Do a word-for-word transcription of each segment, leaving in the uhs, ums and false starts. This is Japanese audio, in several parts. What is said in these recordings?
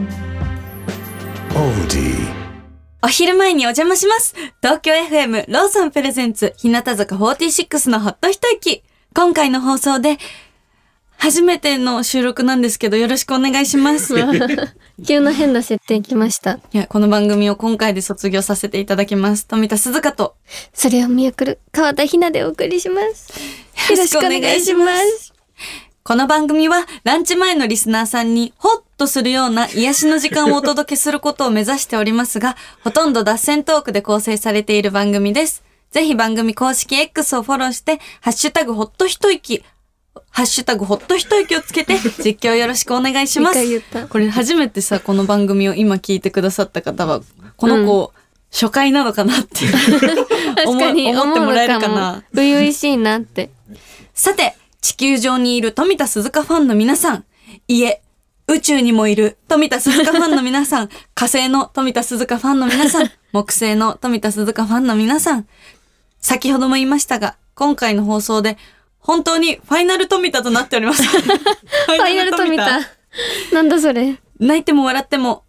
お昼前にお邪魔します。東京 エフエム ローソンプレゼンツ日向坂フォーティーシックスのほっと一息。今回の放送で初めての収録なんですけど、よろしくお願いします。 急な変な設定来ました。 いや、この番組を今回で卒業させていただきます。富田鈴香とそれを見送る川田ひなでお送りします。よろしくお願いします。 この番組はランチ前のリスナーさんにホッとするような癒しの時間をお届けすることを目指しておりますが、ほとんど脱線トークで構成されている番組です。ぜひ番組公式 X をフォローして、ハッシュタグほっと一息、ハッシュタグほっと一息をつけて実況よろしくお願いします。これ初めてさ、この番組を今聞いてくださった方は、この子、うん、初回なのかなって確かに思ってもらえるかな。 初々しいなって。 さて、地球上にいる富田鈴香ファンの皆さん、いえ、宇宙にもいる富田鈴香ファンの皆さん、火星の富田鈴香ファンの皆さん、木星の富田鈴香ファンの皆さん、先ほども言いましたが、今回の放送で本当にファイナル富田となっております。ファイナル富田。なんだそれ。 泣いても笑っても。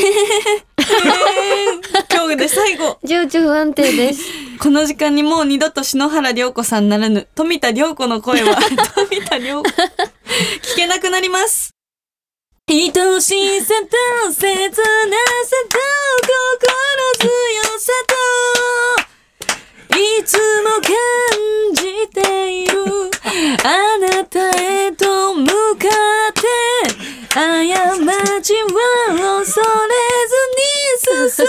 今日で最後。 情緒不安定です。 この時間にもう二度と篠原涼子さんならぬ富田涼子の声は富田涼子聞けなくなります。愛しさと切なさと心強さといつも感じているあなたへと向かって過ちは恐れずに進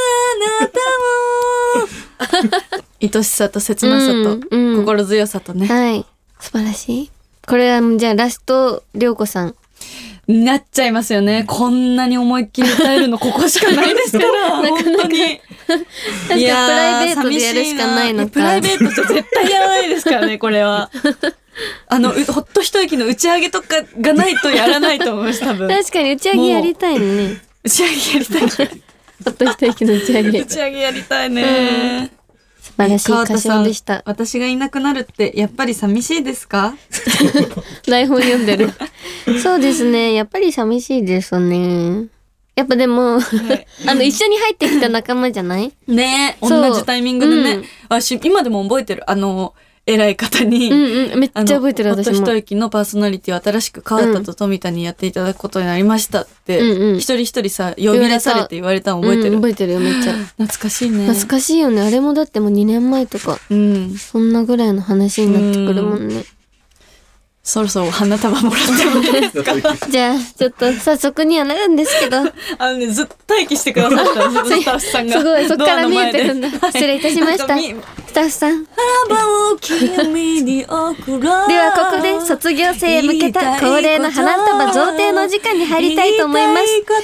むあなたを愛しさと切なさと、うんうん、心強さとね、 はい、素晴らしい。これはじゃあラスト涼子さんなっちゃいますよね。こんなに思いっきり歌えるのここしかないですから本当に。 いやプライベートでやるしかないのか。 プライベートじゃ絶対やらないですからねこれは。あのほっと一息の打ち上げとかがないとやらないと思います多分。 確かに打ち上げやりたいね。 打ち上げやりたいね。 ほっと一息の打ち上げ。 打ち上げやりたいね。うん素晴らしい歌唱でした。 私がいなくなるってやっぱり寂しいですか？ 台本読んでる。そうですね。やっぱり寂しいですね。やっぱでも、はい、あの一緒に入ってきた仲間じゃない？ ねえ、同じタイミングでね。うん、私今でも覚えてる。あの偉い方に、 うんうん、めっちゃ覚えてる。私もほっと一息のパーソナリティを新しく川田と富田にやっていただくことになりましたって、うんうん、一人一人さ呼び出されて言われたの覚えてる？ うん、覚えてるよめっちゃ。 懐かしいね。 懐かしいよね。あれもだってもうにねんまえとか、うん、そんなぐらいの話になってくるもんね。うん、 そろそろ花束もらってもいいですか？ じゃあちょっと早速にはなるんですけど、 あのねずっと待機してくださったんですスタッフさんが。 すごいそっから見えてるんだ。失礼いたしました。スタッフさん。 幅を君に送ろう。 ではここで卒業生へ向けた恒例の花束贈呈のお時間に入りたいと思います。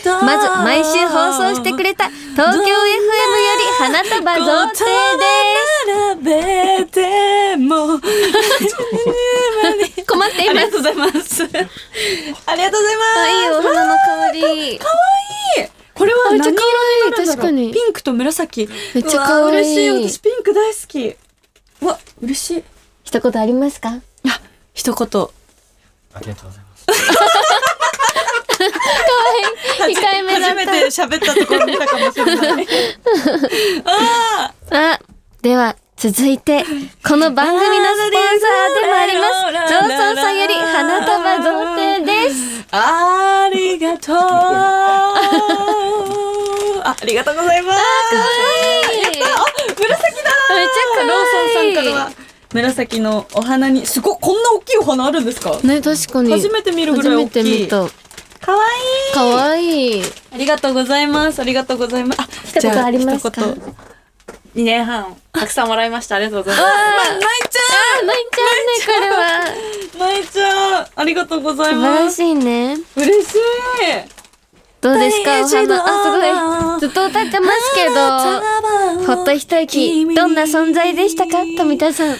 まず毎週放送してくれた東京 エフエム より花束贈呈です。 ても困っています。 ありがとうございます。ありがとうございます。 いいお花の香り。 かわいい。これは何色になるんだろう。 確かにピンクと紫。 めっちゃ可愛い。 嬉しい。私ピンク大好き。うわ嬉しい。 一言ありますか？ あ一言。 ありがとうございます。 可愛い。控えめだった。 初めて喋ったところ見たかもしれない。ああでは。続いてこの番組のスポンサーでもありますローソンさんより花束贈呈です。 ありがとう。ありがとうございます。 あかわいい。 あ紫だ。めっちゃかわいい。 ローソンさんからは紫のお花にすごいこんな大きいお花あるんですか？ ね確かに初めて見るぐらい大きい。 初めて見た。 かわいい。 かわいい。 ありがとうございます。ありがとうございます。あ一言ありますか？ にねんはんたくさんもらいました。ありがとうございます。 泣いちゃう。 泣いちゃうねこれは。 泣いちゃう。ありがとうございます。 素晴らしいね。 嬉しい。 どうですかお花？あすごいずっと歌ってますけど、ほっと一息どんな存在でしたか富田さん？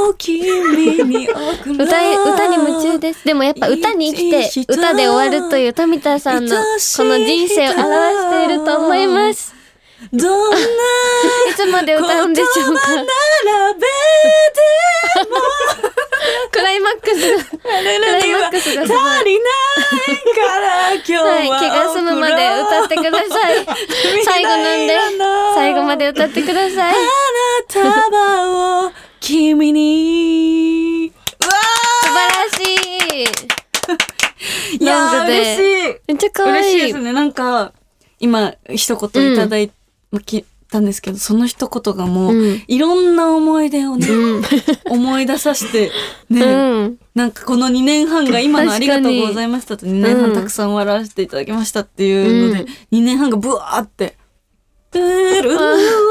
歌歌に夢中です。でもやっぱ歌に生きて歌で終わるという富田さんのこの人生を表していると思います。 どんないつまで歌うんでしょうか。 並べてもこライマックスが、クライマックスがすごい。 足りないから今日は、 はい、気が済むまで歌ってください。最後なんで、最後まで歌ってください。 花束を君に。うわ素晴らしい。 いやーロングで嬉しい。 めっちゃ可愛い。 嬉しいですね。なんか今一言いただいたんですけど、その一言がもう、 うん、 いろんな思い出をね、 うん、 思い出させてね、 うん、 なんかこのにねんはんが今のありがとうございましたとにねんはんたくさん笑わせていただきましたっていうので、うん、にねんはんがブワーってルルルルル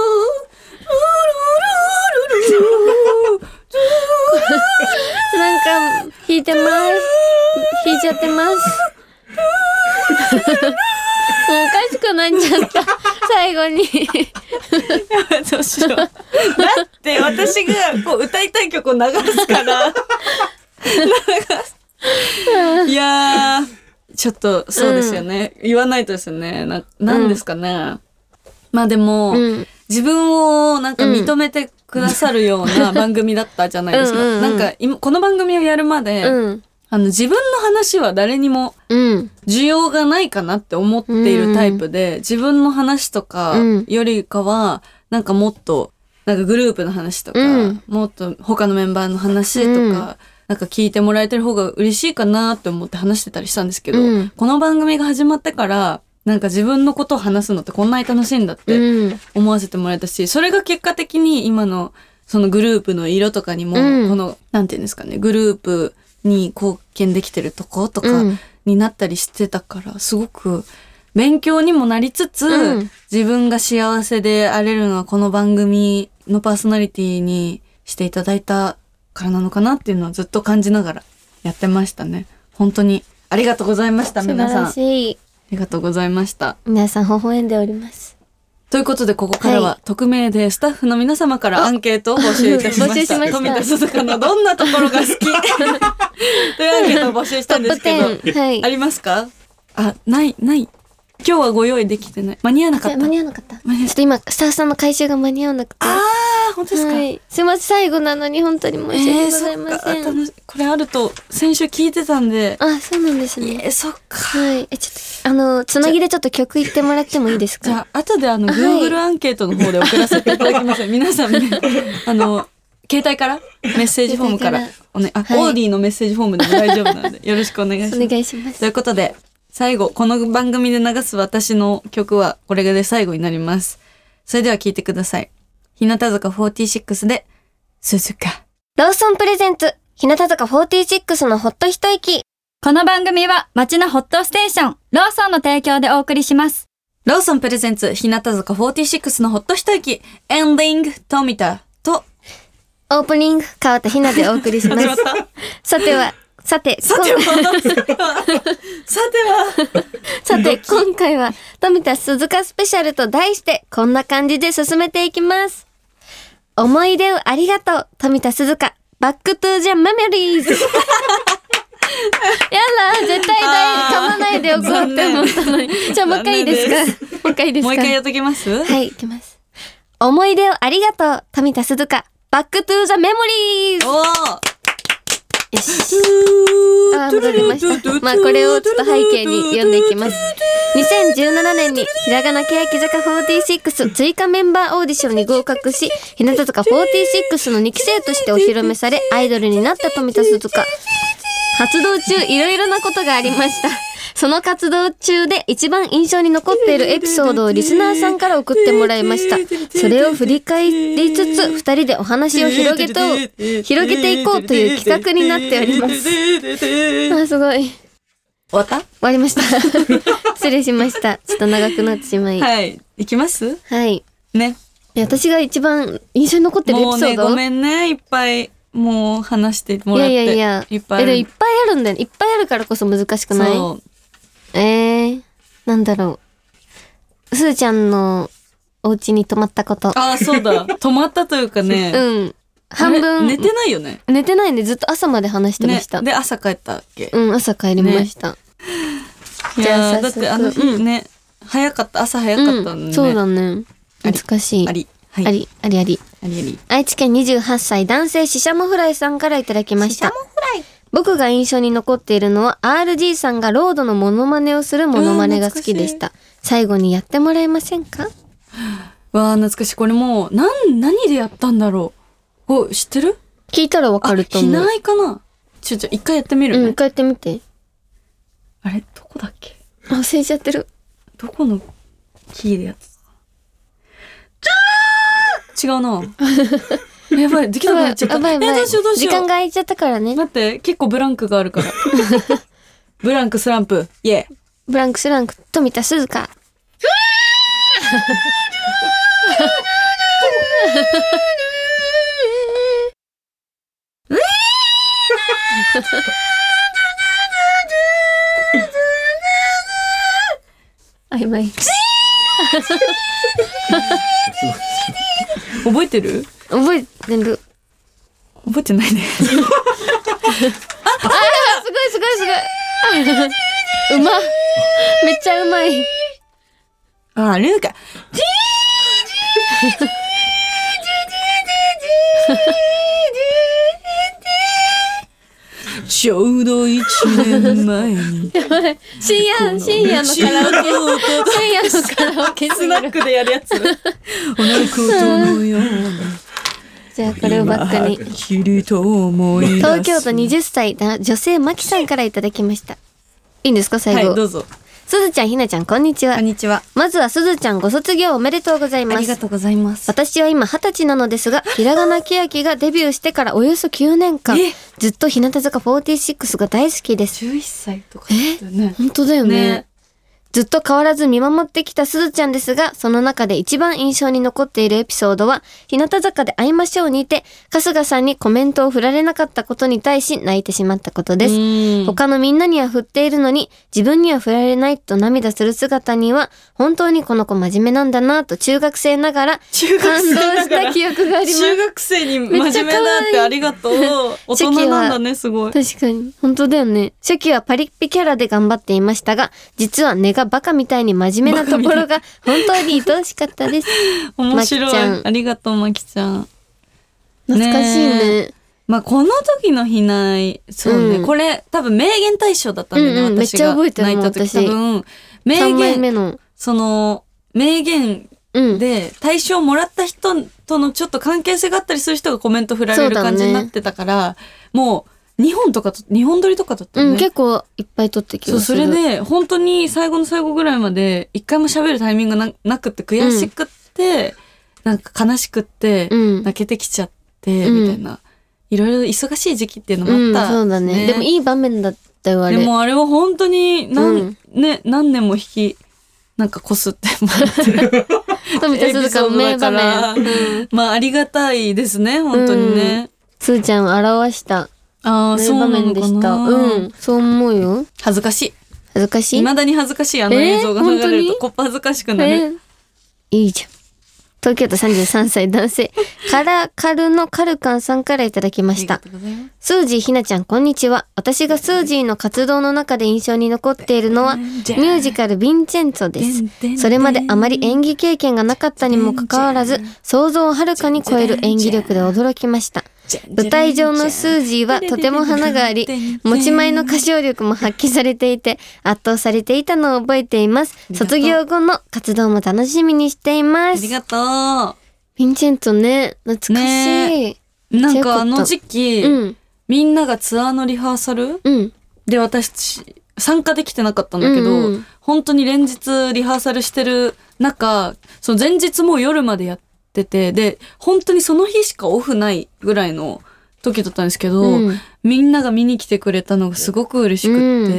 なんか弾いてます。弾いちゃってます。おかしくなっちゃった最後に。 やどうしよう。だって私がこう歌いたい曲を流すから流す。いやーちょっとそうですよね、うん、言わないとですよね。ななんですかね、うん、まあでも、うん、自分をなんか認めてくださるような番組だったじゃないですか。うんうんうん、なんか今この番組をやるまで、うん、あの自分の話は誰にも需要がないかなって思っているタイプで、うん、自分の話とかよりかはなんかもっとなんかグループの話とか、うん、もっと他のメンバーの話とか、うん、なんか聞いてもらえてる方が嬉しいかなって思って話してたりしたんですけど、うん、この番組が始まってからなんか自分のことを話すのってこんなに楽しいんだって思わせてもらえたし、それが結果的に今のそのグループの色とかにも、うん、このなんていうんですかね、グループに貢献できてるとことかになったりしてたから、すごく勉強にもなりつつ、うん、自分が幸せであれるのはこの番組のパーソナリティにしていただいたからなのかなっていうのはずっと感じながらやってましたね。本当にありがとうございました。皆さん素晴らしい。 ありがとうございました。 皆さん微笑んでおります。 ということでここからは匿名でスタッフの皆様からアンケートを募集いたしました。 募集しました。 富田鈴香のどんなところが好きというアンケートを募集したんですけど、はい、ありますか？あ、ないない今日はご用意できてない。間に合わなかった。 間に合わなかった。ちょっと今スタッフさんの回収が間に合わなくて。 ああ、本当ですか。はい、 すいません、最後なのに本当に申し訳ございません。えー、楽しこれあると先週聞いてたんで。 あ、そうなんですね。 えー、そっか。 はい。え、ちょっとあのつなぎでちょっと曲言ってもらってもいいですか。 じゃあ後であの Google アンケートの方で送らせていただきます。皆さんね、あの携帯からメッセージフォームからおね、あ、はい、オーディのメッセージフォームでも大丈夫なのでよろしくお願いします。 お願いします。 ということで。最後、この番組で流す私の曲はこれで最後になります。それでは聴いてください。日向坂フォーティーシックスで、鈴鹿。 ローソンプレゼンツ、日向坂フォーティーシックスのほっと一息。 この番組は街のホットステーション、ローソンの提供でお送りします。 ローソンプレゼンツ、日向坂フォーティーシックスのほっと一息、エンディング、富田と、 オープニング、川田ひなでお送りします。さては、さて、 さては、さては、さては、 さて、今回は、富田鈴鹿スペシャルと題して、こんな感じで進めていきます。思い出をありがとう、富田鈴鹿、バックトゥージャメモリーズ。やだ、絶対大噛まないでおこうって思ったのに。じゃあもう一回いいですか？もう一回いいですか？ もう一回やっときます？ はい、いきます。思い出をありがとう、富田鈴鹿、バックトゥーザメモリーズ。 おー、 よし。あ、戻りました。まあこれをちょっと背景に読んでいきます。にせんじゅうななねんにひらがな欅坂フォーティーシックス追加メンバーオーディションに合格し、日向坂フォーティーシックスのにきせいとしてお披露目され、アイドルになった富田鈴鹿。活動中いろいろなことがありました。その活動中で一番印象に残っているエピソードをリスナーさんから送ってもらいました。それを振り返りつつふたりでお話を広げと広げていこうという企画になっております。あ、すごい。 終わった？ 終わりました。失礼しました。ちょっと長くなってしまい。 はい。いきます？ はい。 ね。 私が一番印象に残ってるエピソード。 もうね、ごめんね、いっぱいもう話してもらって。 いやいやいや。 いっぱいある。 え、でもいっぱいあるんだよね。いっぱいあるからこそ難しくない？そう。えー、なんだろう。すーちゃんのお家に泊まったこと。 ああ、そうだ。泊まったというかね。 うん。半分。 寝てないよね。 寝てないね。ずっと朝まで話してました。 ね、で、朝帰ったっけ？ うん、朝帰りました。ね、 じゃあ、だってあの日ね、うん、早かった。朝早かったのね、 うん。そうだね。難しい。 あり。 はい。 あり、ありあり。 ありあり。 愛知県にじゅうはっさい男性ししゃもフライさんからいただきました。僕が印象に残っているのは アールジー さんがロードのモノマネをするモノマネが好きでした。最後にやってもらえませんか？ わあ、懐かしい。これもう、なん、何でやったんだろう。お、知ってる？ 聞いたらわかると思う。 あ、ひないかな？ちょ、ちょ、一回やってみるね。 うん、一回やってみて。 あれ、どこだっけ？ 忘れちゃってる。 どこのキーでやってた？違うな。やばい、できなくなっちゃった。 やばいやばい。 え、どうしようどうしよう。 時間が空いちゃったからね。 待って、結構ブランクがあるから。ブランクスランプ、イエー。 ブランクスランク、富田鈴香。曖昧。 覚えてる？ 覚えてる。 覚えてないね。 あ、すごいすごいすごい。うま。めっちゃうまい。 あ、ルーカ。ちょうど一年前に。 やばい。深夜、深夜のカラオケ。深夜のカラオケスナックでやるやつ。同じことのような。 じゃあこれをばっかに。東京都にじゅっさい女性マキさんからいただきました。いいんですか最後。 はい、どうぞ。 すずちゃん、ひなちゃん、こんにちは。 こんにちは。 まずはすずちゃんご卒業おめでとうございます。 ありがとうございます。 私は今二十歳なのですが、ひらがなけやきがデビューしてからおよそきゅうねんかん、ずっと日向坂フォーティーシックスが大好きです。 じゅういっさいとかだったよね。 本当だよね。 ね。 ずっと変わらず見守ってきたすずちゃんですが、その中で一番印象に残っているエピソードは、日向坂で会いましょうにて、春日さんにコメントを振られなかったことに対し泣いてしまったことです。他のみんなには振っているのに、自分には振られないと涙する姿には、本当にこの子真面目なんだなと中学生ながら感動した記憶があります。 中学生に真面目だってありがとう。大人なんだね、すごい。 確かに。本当だよね。初期はパリッピキャラで頑張っていましたが、実は根がバカみたいに真面目なところが本当に愛おしかったです。 面白い。ありがとう、まきちゃん。 懐かしいね。 まあこの時のひない、そうね、うん、これ多分名言大賞だったんだよね、 うんうん、 私が泣いた時。多分名言、その名言で大賞もらった人とのちょっと関係性があったりする人がコメント振られる感じになってたから、ね、もう日本とかと、日本撮りとかだったよね。 うん、結構いっぱい撮ってきまする。そう、それで、本当に最後の最後ぐらいまで、一回も喋るタイミングが な, なくって悔しくって、うん、なんか悲しくって、うん、泣けてきちゃって、うん、みたいな。いろいろ忙しい時期っていうのもあった、ね。 うん、そうだね。でもいい場面だったよ、あれ。 でもあれは本当に何、うん、ね、何年も引き、なんかこすってもらってる。 富田鈴香の名場面。 うん、まあありがたいですね、本当にね。 すーちゃんを表した。ああ、そうなのかな。うん、そう思うよ。 恥ずかしい。 恥ずかしい。 未だに恥ずかしい、あの映像が流れると、こっぱ恥ずかしくなる。えー、 いいじゃん。東京都さんじゅうさんさい男性、カラカルのカルカンさんからいただきました。スージーひなちゃん、こんにちは。私がスージーの活動の中で印象に残っているのは、ミュージカルヴィンチェンツォです。それまであまり演技経験がなかったにもかかわらず、想像をはるかに超える演技力で驚きました。舞台上のスージーはとても花があり、持ち前の歌唱力も発揮されていて、圧倒されていたのを覚えています。卒業後の活動も楽しみにしています。 ありがとう。ヴィンチェンツォね、懐かしい。 なんかあの時期、うん、みんながツアーのリハーサル、うん、で私参加できてなかったんだけど、うんうん、本当に連日リハーサルしてる中、その前日も夜までやっててて、で本当にその日しかオフないぐらいの時だったんですけど、うん、みんなが見に来てくれたのがすごく嬉しくって、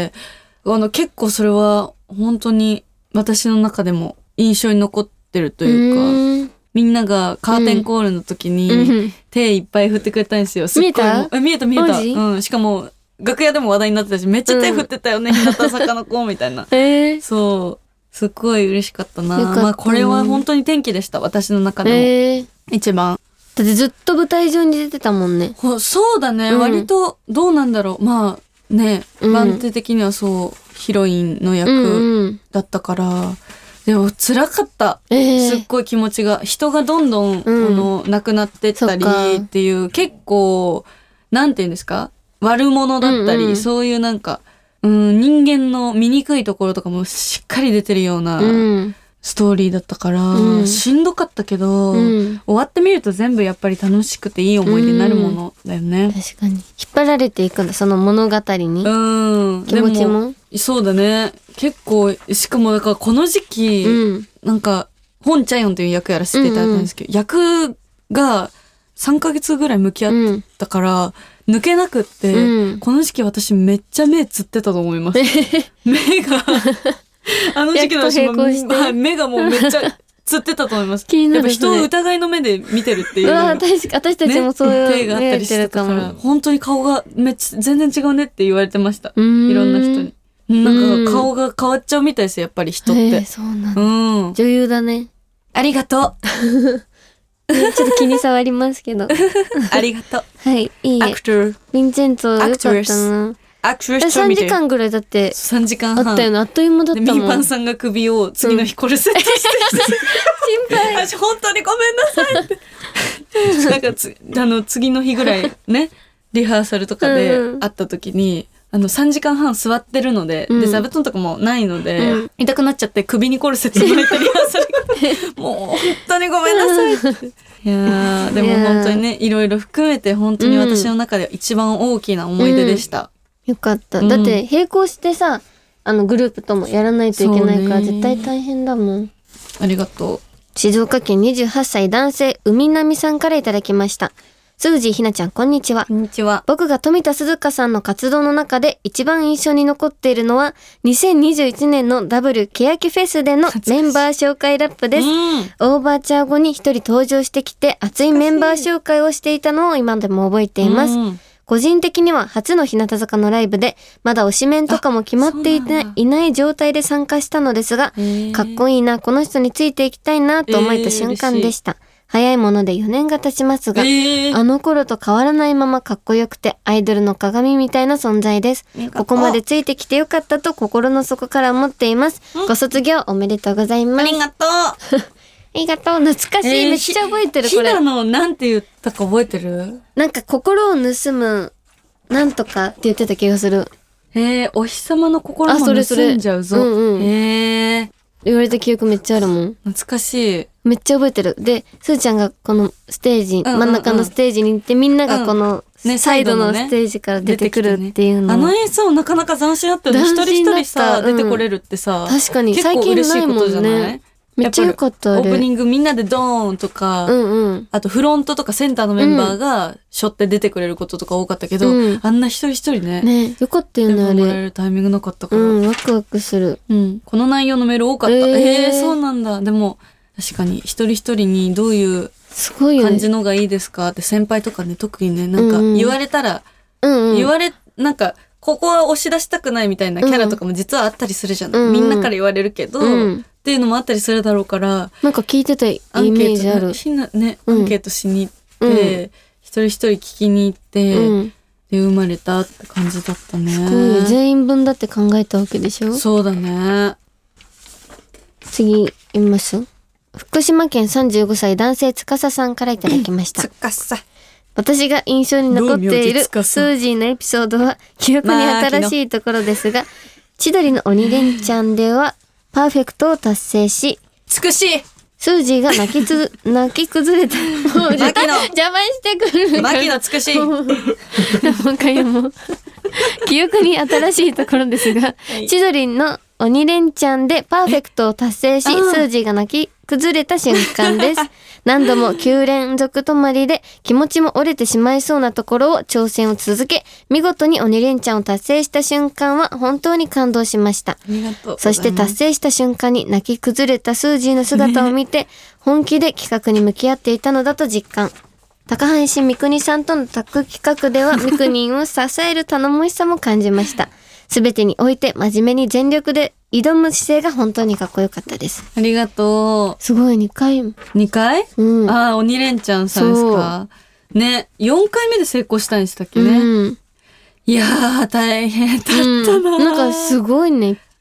うん、あの結構それは本当に私の中でも印象に残ってるというか、うん、みんながカーテンコールの時に手いっぱい振ってくれたんですよ。すっごい見えた？ 見えた見えた。うん、しかも楽屋でも話題になってたし、めっちゃ手振ってたよね、日向坂の子みたいな。えー、そう。すっごい嬉しかったな。まあこれは本当に転機でした、私の中でも、えー、一番。 だってずっと舞台上に出てたもんね。 そうだね、うん、割とどうなんだろう。まあね、番手的にはそうヒロインの役だったから、うんうん、 でも辛かった、 えー、 すっごい気持ちが人がどんどん、 うん、 この亡くなってったりっていう結構なんていうんですか悪者だったり、うんうん、そういうなんか、うん、人間の醜いところとかもしっかり出てるような、うんストーリーだったから、うん、しんどかったけど、うん、終わってみると全部やっぱり楽しくていい思い出になるものだよね、うん、 確かに引っ張られていくんだその物語に、うん、気持ちも、もそうだね結構しかもだからこの時期、うん、なんかホン・チャヨンという役やらせていただいたんですけど、うんうん、役がさんかげつぐらい向き合ったから、うん、抜けなくって、うん、この時期私めっちゃ目つってたと思います目があの時期の私も目がもうめっちゃつってたと思います。気になる、ね、やっぱ人を疑いの目で見てるっていう。うわ確か私たちもそういう、ね、 手があったりしてたから本当に顔がめっちゃ全然違うねって言われてました。いろんな人に。なんか顔が変わっちゃうみたいですよやっぱり人って。 そうなんだ、うん、女優だね。 ありがとう。 ちょっと気に障りますけど。 ありがとう。 はいいいアクター。 ヴィンチェンツォよかったな。アクトレスさんじかんぐらいだってさんじかんはんあったよね。あっという間だったもん。 でミーパンさんが首を次の日コルセットしてきて、 うん、心配私本当にごめんなさいってなんかつあの次の日ぐらいねリハーサルとかで会った時に、うん、あのさんじかんはん座ってるので、うん、で座布団とかもないので、うん、痛くなっちゃって首にコルセット巻いてリハーサルもう本当にごめんなさいっていやでも本当にねいろいろ含めて本当に私の中では一番大きな思い出でした、うんよかった、うん、だって並行してさあのグループともやらないといけないから絶対大変だもん。 ありがとう。 静岡県にじゅうはっさい男性海波さんからいただきました。スージーひなちゃんこんにちは。 こんにちは。 僕が富田鈴香さんの活動の中で一番印象に残っているのはにせんにじゅういちねんのダブル欅フェスでのメンバー紹介ラップです、うん、オーバーチャー後に一人登場してきて熱いメンバー紹介をしていたのを今でも覚えています、うん個人的には初の日向坂のライブでまだ推しメンとかも決まっていていない状態で参加したのですが、かっこいいなこの人についていきたいなと思えた瞬間でした、えー、早いものでよねんが経ちますが、えー、あの頃と変わらないままかっこよくてアイドルの鏡みたいな存在です。ここまでついてきてよかったと心の底から思っています。ご卒業おめでとうございます。 ありがとうありがとう懐かしい、えー、めっちゃ覚えてるこれ。 ひなのなんて言ったか覚えてる？ なんか心を盗むなんとかって言ってた気がする。 へえ、お日様の心も盗んじゃうぞ。うんうん、へえ。 言われた記憶めっちゃあるもん。 懐かしい。 めっちゃ覚えてる。で、すーちゃんがこのステージ、うんうんうん、真ん中のステージに行ってみんながこの、うんね、サイドのステージから出てくるっていうの。 ね、あの演奏なかなか斬新だったよね。一人一人さ、うん、出てこれるってさ。 確かに最近ないもんね。めっちゃ良かったあれ。 オープニングみんなでドーンとか、 うんうん、 あとフロントとかセンターのメンバーが背負って出てくれることとか多かったけど、うん、あんな一人一人ね。 ね、よかったよねあれ。 もらえるタイミングなかったから。 うん、ワクワクする。 うん、この内容のメール多かった。えー、えー、そうなんだ。でも確かに一人一人にどういう感じのがいいですかって先輩とかね特にねなんか言われたら、うんうん、言われなんかここは押し出したくないみたいなキャラとかも実はあったりするじゃない。うん、みんなから言われるけど。うんっていうのもあったりするだろうからなんか聞いてたイメージあるひなねアンケートしに行って、うん、一人一人聞きに行って、うん、で生まれたって感じだったね。 すごい全員分だって考えたわけでしょ。 そうだね。 次読みます。福島県さんじゅうごさい男性つかささんからいただきました。 つかさ私が印象に残っているスージーのエピソードは記憶に新しいところですが千鳥の鬼レンチャンではパーフェクトを達成し、 美しいスージーが泣きつ、泣き崩れた。もう邪魔してくる。 マキの美しい。 もう一回もう。記憶に新しいところですが、はい、千鳥の鬼レンチャンでパーフェクトを達成し、スージーが泣き崩れた瞬間です。何度もきゅう連続止まりで気持ちも折れてしまいそうなところを挑戦を続け、見事に鬼レンチャンを達成した瞬間は本当に感動しました。 ありがとう。 そして達成した瞬間に泣き崩れたスージーの姿を見て、ね、本気で企画に向き合っていたのだと実感。高橋みくにさんとのタッグ企画ではみくにんを支える頼もしさも感じました。すべてにおいて真面目に全力で挑む姿勢が本当にかっこよかったです。 ありがとう。すごいにかい。 にかい？ うん。 ああ、鬼レンチャンさんですか。ね、よんかいめで成功したんでしたっけね。うん、いやー大変だったな、 うん。なんかすごいね。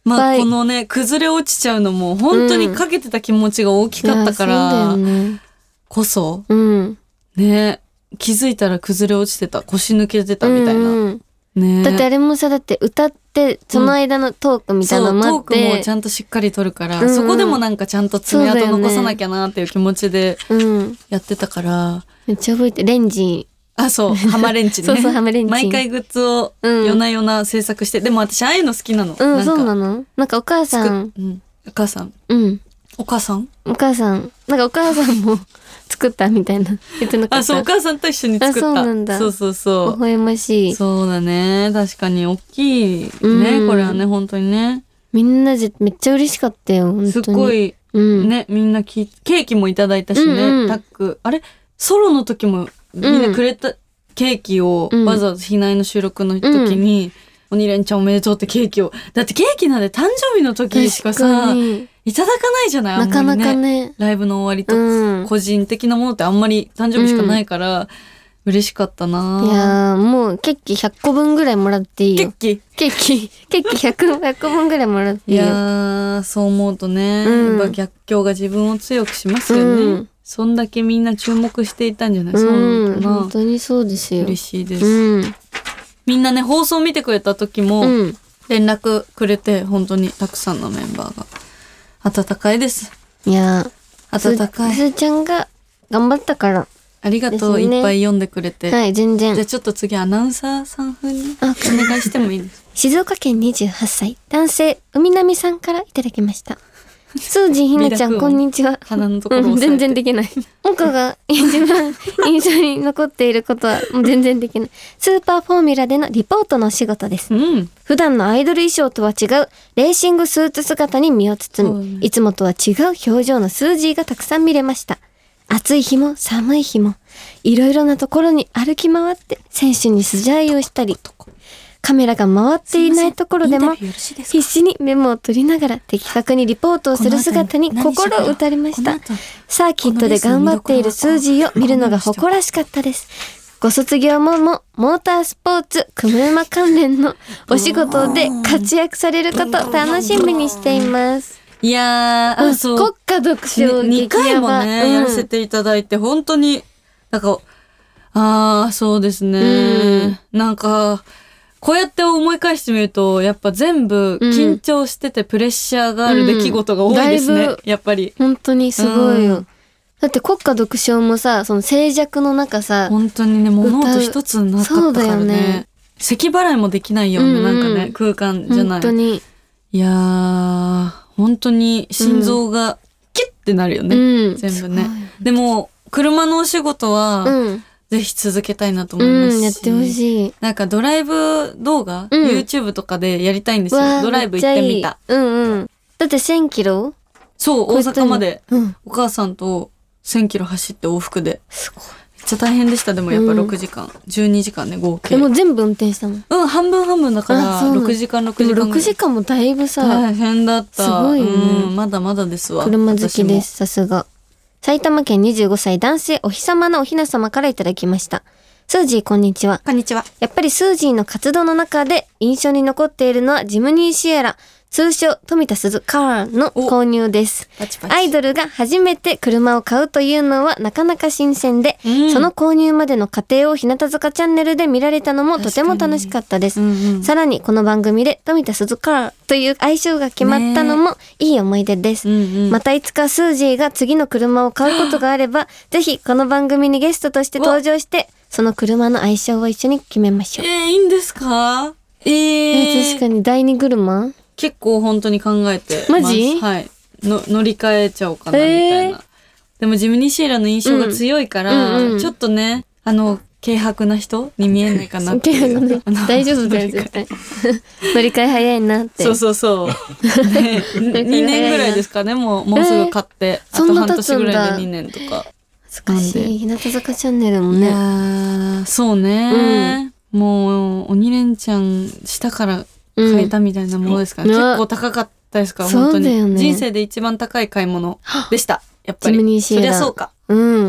まあこのね崩れ落ちちゃうのも本当にかけてた気持ちが大きかったから、 うん、そうだよね、 こそ、 うん、 ね気づいたら崩れ落ちてた、腰抜けてたみたいな、うん、ねだってあれもさ、だって歌ってその間のトークみたいなのもあって、 うん、そうトークもちゃんとしっかり取るから、うん、そこでもなんかちゃんと爪痕残さなきゃなっていう気持ちでやってたから、うん、 めっちゃ覚えてレンジあそうハマレンチねそうそうハマレンチ毎回グッズを夜な夜な制作して、うん、でも私ああいうの好きなの、 うん、そうなのなんかお母さん、 うん、お母さんうんお母さんお母さんなんかお母さんも作ったみたいな言ってなかった。 あそうお母さんと一緒に作った。 あそうなんだ。 そうそうそう微笑ましい。 そうだね確かに大きいね、うん、これはね本当にねみんなでめっちゃ嬉しかったよ本当に。 すっごい、うん、ねみんなきケーキもいただいたしね、うんうん、タックあれソロの時もみんなくれた、うんケーキをわざわざ避難の収録の時に、うん、鬼レンちゃんおめでとうってケーキをだってケーキなんで誕生日の時しかさいただかないじゃないあんまり、ね、 なかなかねライブの終わりとか、うん、個人的なものってあんまり誕生日しかないから、うん、嬉しかったな。 いやもうケーキひゃっこぶんぐらいもらっていいよ。 ケーキケーキケーキひゃっこぶんぐらいもらっていいよ。 いやそう思うとね、うん、やっぱ逆境が自分を強くしますよね、うんそんだけみんな注目していたんじゃない、うん、そうなのかな。 本当にそうですよ。 嬉しいです、 うん、 みんなね放送見てくれた時も連絡くれて本当にたくさんのメンバーが温かいです。 いや温かいすーちゃんが頑張ったからありがとう、ね、いっぱい読んでくれて。 はい全然。 じゃあちょっと次アナウンサーさん風にお願いしてもいいですか。 静岡県にじゅうはっさい男性海波さんからいただきました。スージーひなちゃんこんにちは。 鼻のところをうん、全然できない。岡が一番印象に残っていることはもう全然できない。スーパーフォーミュラでのリポートのお仕事です、うん、普段のアイドル衣装とは違うレーシングスーツ姿に身を包み、うん、いつもとは違う表情のスージーがたくさん見れました。暑い日も寒い日もいろいろなところに歩き回って選手に素材をしたり、カメラが回っていないところでも必死にメモを取りながら的確にリポートをする姿に心を打たれました。サーキットで頑張っているスージーを見るのが誇らしかったです。ご卒業後もモータースポーツ車関連のお仕事で活躍されることを楽しみにしています。 いやー、あ、そう。 国家独唱にかいもね、うん、やらせていただいて本当になんかあーそうですね、うん、なんかこうやって思い返してみるとやっぱ全部緊張しててプレッシャーがある出来事が多いですね、うん、やっぱり本当にすごいよ、うん、だって国家独唱もさその静寂の中さ本当にね物音一つになかったからね、ね咳払いもできないような、うんうん、なんかね空間じゃない。 本当にいやー本当に心臓がキュッてなるよね、うん、全部ね。でも車のお仕事は、うんぜひ続けたいなと思いますし、うん、 やってほしい。 なんかドライブ動画、うん、YouTube とかでやりたいんですよ。ドライブ行ってみた。 うんうん。だってせんキロ？ そう大阪まで、うん、お母さんとせんキロ走って往復で。 すごい。 めっちゃ大変でした。でもやっぱろくじかん、うん、じゅうにじかんね合計。 でも全部運転したの？ うん半分半分だからろくじかんろくじかん。 ろくじかんもだいぶさ大変だった。 すごいよね。 うん、まだまだですわ。 車好きですさすが。埼玉県にじゅうごさい男性お日様のおひな様からいただきました。スージーこんにちは。 こんにちは。 やっぱりスージーの活動の中で印象に残っているのはジムニーシエラ通称富田鈴カーの購入です。パチパチ。アイドルが初めて車を買うというのはなかなか新鮮で、うん、その購入までの過程を日向坂チャンネルで見られたのもとても楽しかったです、うんうん、さらにこの番組で富田鈴カーという愛称が決まったのもいい思い出です、うんうん、またいつかスージーが次の車を買うことがあればぜひこの番組にゲストとして登場してその車の愛称を一緒に決めましょう。 えー、いいんですか？えー、 えー、確かに第二車結構本当に考えてマジ？ はいの乗り換えちゃおうかなみたいな、えー、でもジムニーシエラの印象が強いから、うんうんうん、ちょっとねあの軽薄な人に見えないかなっていう大丈夫だよ絶対乗り換え早いなってそうそうそう、ね、にねんぐらいですかねもうもうすぐ買って、えー、あと半年ぐらいでにねんとか難しい日向坂チャンネルもね。いやそうね、うん、もう鬼レンちゃん下から買えたみたいなものですから、うん、結構高かったですから本当に、ね、人生で一番高い買い物でしたやっぱり。ジムニーシエラそりゃそうか、うん、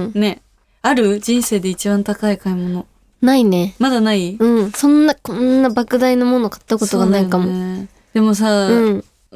ねある人生で一番高い買い物ないね。 まだない？ うんそんなこんな莫大なもの買ったことがないかも、ね、 でもさ、うん、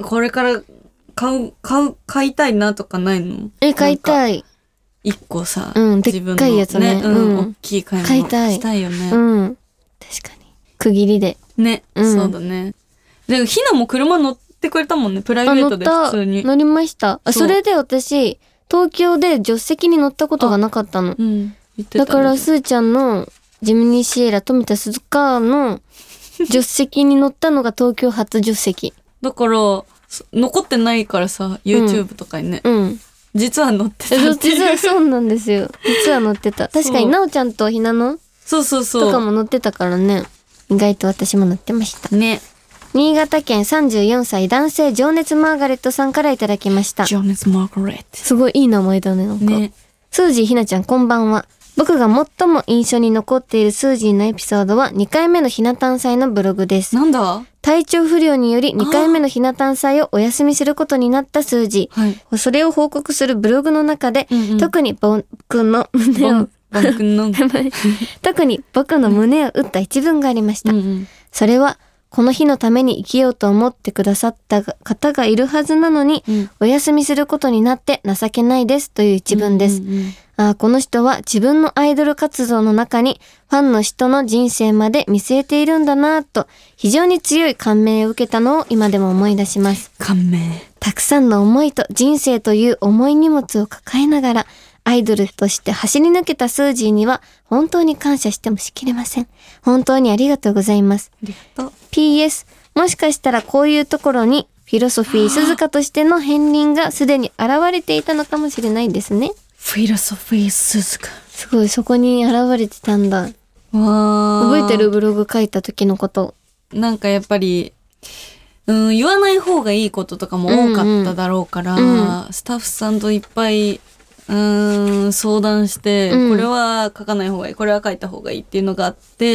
これから買う、買う、買いたいなとかないの？ え、買いたい。 い。 一個さ、 うんでっかいやつね自分のうんうん、大きい買い物買いたいしたいよね。 うん。確かに。区切りで。 ね、 うんそうだね。で、ひなも車乗ってくれたもんね、プライあ、 ベートで乗った。 普通に。 乗りました。あ、 そうそれで私、東京で助手席に乗ったことがなかったの。 うん。言ってたねだから、すーちゃんのジムニーシエラ富田鈴鹿の助手席に乗ったのが東京初助手席。 だから、そ残ってないからさ、YouTube とかにね、 うん。 実は乗ってたえそうっていう。 実はそうなんですよ。実は乗ってた。確かに、 そうなおちゃんとひなのそうそうそう。 とかも乗ってたからね。意外と私も乗ってました。 ね。 新潟県さんじゅうよんさい男性情熱マーガレットさんからいただきました。 情熱マーガレッすごいいい名前だね、なんか。 ト。ね。 スージーひなちゃんこんばんは。僕が最も印象に残っているスージーのエピソードはにかいめのひな誕祭のブログです。 なんだ？ 体調不良によりにかいめのひな誕祭をお休みすることになったスージー。 はい。 それを報告するブログの中で、 うんうん特に僕の胸をボン、、ボン君の。 特に僕の胸を打った一文がありました。 うんうんそれは、この日のために生きようと思ってくださった方がいるはずなのに、 うんお休みすることになって情けないですという一文です。 うんうんああ、この人は自分のアイドル活動の中にファンの人の人生まで見据えているんだなぁと非常に強い感銘を受けたのを今でも思い出します。 感銘。 たくさんの思いと人生という重い荷物を抱えながらアイドルとして走り抜けたスージーには本当に感謝してもしきれません。本当にありがとうございます。 ありがとう。 ピーエス もしかしたらこういうところにフィロソフィー鈴鹿としての片鱗がすでに現れていたのかもしれないですね。 フィロソフィー鈴鹿。 すごいそこに現れてたんだ。 わー。 覚えてる？ブログ書いた時のこと。 なんかやっぱり、うん、言わない方がいいこととかも多かっただろうから、 うんうスタッフさんといっぱい、うん、相談して、 うんこれは書かない方がいい、これは書いた方がいいっていうのがあって、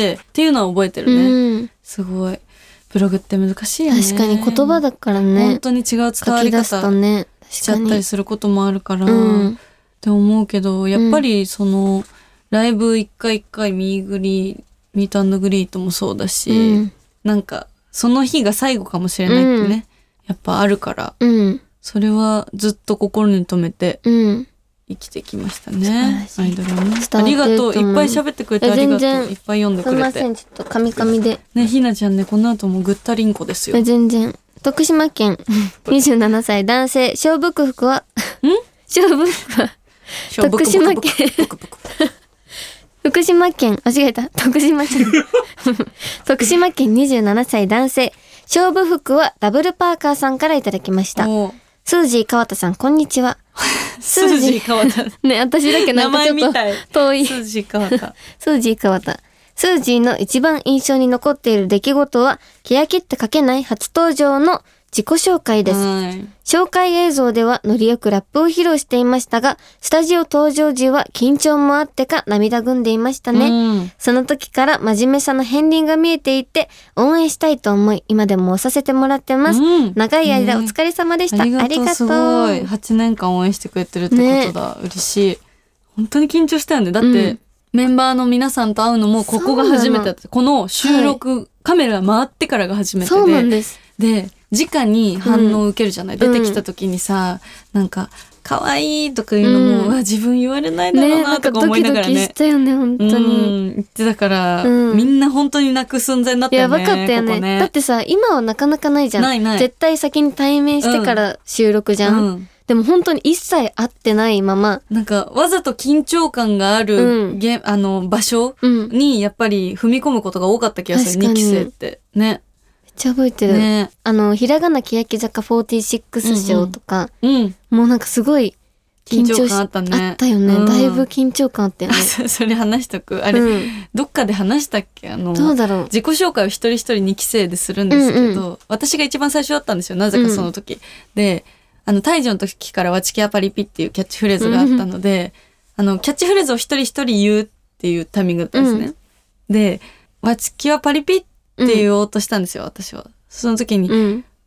っていうのは覚えてるね。 うん。 すごい。ブログって難しいよね。 確かに言葉だから本ね。 当に違う伝わ書りき出すと方ね。 しちゃったり確かに。 することもあるから、 うんって思うけど、やっぱりその、ライブ一回一回ミーグリー、ミート&グリートもそうだし、 うんなんか、その日が最後かもしれないってね、やっぱあるから、 うん。 それはずっと心に留めてうん。 生きてきましたね。 素晴らしいアイドルはね。 伝わってるありがとう。 と思ういっぱい喋ってくれてえありがとう。 全然いっぱい読んですくれて。 いません、ちょっとカミカミで。 ね、ひなちゃんね、この後もぐったりんこですよ。 え全然。徳島県にじゅうななさい男性、勝負服は、 ん勝負服は、徳島県ブクブクブクブク福島県、間違えた。徳島県。徳島県にじゅうななさい男性、勝負服はダブルパーカーさんからいただきました。 おースージー川田さん、こんにちは。 スージー川田。 ね、私だけなんかちょっと名前みたい遠い。 スージー川田。 スージー川田。スージーの一番印象に残っている出来事は、欅って書けない初登場の自己紹介です。 はい。 紹介映像ではノリよくラップを披露していましたが、スタジオ登場時は緊張もあってか涙ぐんでいましたね。 うんその時から真面目さの片鱗が見えていて、応援したいと思い、今でも押させてもらってます。 うん長い間お疲れ様でした。 ありがとう。すごい。 う。 はちねんかん応援してくれてるってことだ。嬉しい。本当に緊張したよね。だって、 うんメンバーの皆さんと会うのもここが初めてだった。この収録、カメラ回ってからが初めてで。 そうなんです。 で、直に反応を受けるじゃない、 うん出てきた時にさ、なんか、可愛いとか言うのも、 うんうわ自分言われないだろうね、ななんとかかドキ思いながらね。 ドキしたよね、本当に。 うん、言ってたから、 うんみんな本当に泣く寸前になったよね。 やばかったよねここね。 だってさ、今はなかなかないじゃん。 ないない絶対先に対面してから収録じゃん。 うんでも本当に一切会ってないまま、 なんか、わざと緊張感があうる、 んげあの、場所うん。めっに、やっぱり踏み込むことが多かった気がする、 確かににき生って。ね。 ちゃ覚えてる。 ね。 あの、ひらがな欅坂フォーティーシックス賞とか、 うん。 もうなんかすごい緊張し緊張感あったねあったよね。 うんだいぶ緊張感あったよね。 そそれ話しとく。あれ、 うんどっかで話したっけあの、 どうだろう。 自己紹介を一人一人にき生でするんですけど、 うん私が一番最初だったんですよ。なぜかその時。で、あの、大女の時からわちきあパリピっていうキャッチフレーズがあったので、あの、キャッチフレーズを一人一人言うっていうタイミングだったんですね。で、わちきはパリピって言おうとしたんですよ、私は。その時に、 うん。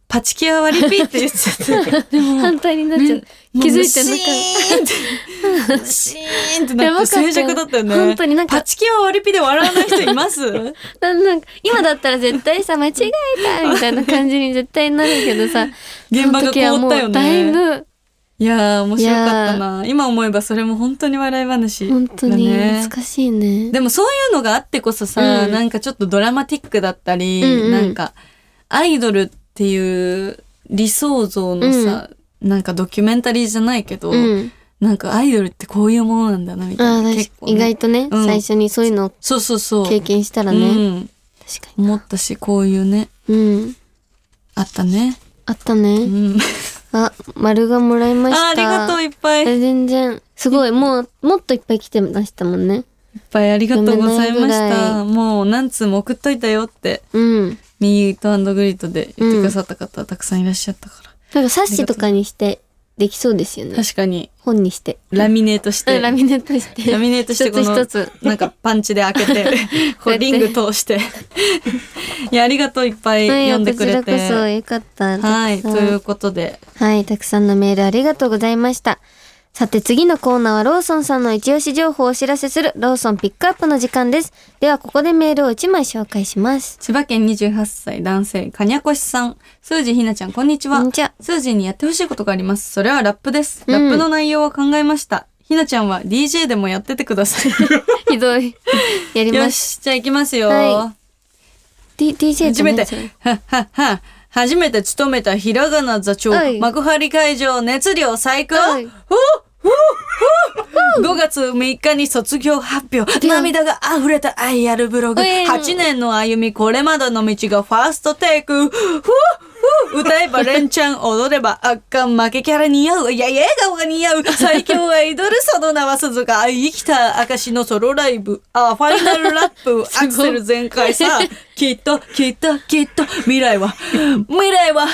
パチキア割りピーって言っちゃって反対になっちゃう。気づいてなかった。シーンってなって静寂だったよね。 本当になんかパチキア割りピーで笑わない人いますななんか今だったら絶対さ間違えたみたいな感じに絶対なるけどさ現場が凍ったよね。 だいぶいやー面白かったな。今思えばそれも本当に笑い話だね。 本当に難しいね。 でもそういうのがあってこそさ、うん、なんかちょっとドラマティックだったり、うんうん、なんかアイドルっていう理想像のさ、うん、なんかドキュメンタリーじゃないけど、うん、なんかアイドルってこういうものなんだなみたいな。結構ね、 意外とね、うん、最初にそういうのをそうそうそう経験したらね、うん、 確かに思ったし、こういうね、うん、あったね。 あったね。うん、あ、丸がもらいました。 あ、ありがとういっぱい。 え全然すごいもうもっといっぱい来てましたもんね。 いっぱいありがとうございました。もう何通も送っといたよって。うん。ミート&グリートで言ってくださった方、うん、たくさんいらっしゃったから。 なんか冊子とかにしてできそうですよね。 確かに。 本にして。 ラミネートして。 ラミネートして。 ラミネートしてこの一つ一つなんかパンチで開けて、こうリング通して。いやありがとういっぱい読んでくれて。 こちらこそよかった。 はい、ということで。 はい、たくさんのメールありがとうございました。さて次のコーナーはローソンさんの一押し情報をお知らせするローソンピックアップの時間です。ではここでメールをいちまい紹介します。 千葉県にじゅうはっさい男性かにゃこしさん。スージーひなちゃんこんにちは。 こんにちは。 スージーにやってほしいことがあります。それはラップです。ラップの内容を考えました。ひなちゃんは ディージェー でもやっててください。 ひどい。やります。 よし、じゃあ行きますよ。 はい、D、ディージェー初めて、ははは。初めて務めたひらがな座長。幕張会場熱量最高。ごがつむいかに卒業発表。涙が溢れた愛あるブログ。はちねんの歩み、これまでの道がファーストテイク。歌えばレンチャン、踊れば圧巻、負けキャラ似合う。いや、笑顔が似合う。最強アイドル、その名は鈴鹿。生きた証のソロライブ。あ、ファイナルラップ。アクセル全開さ。きっと、きっと、きっと、未来は、未来は、未来は味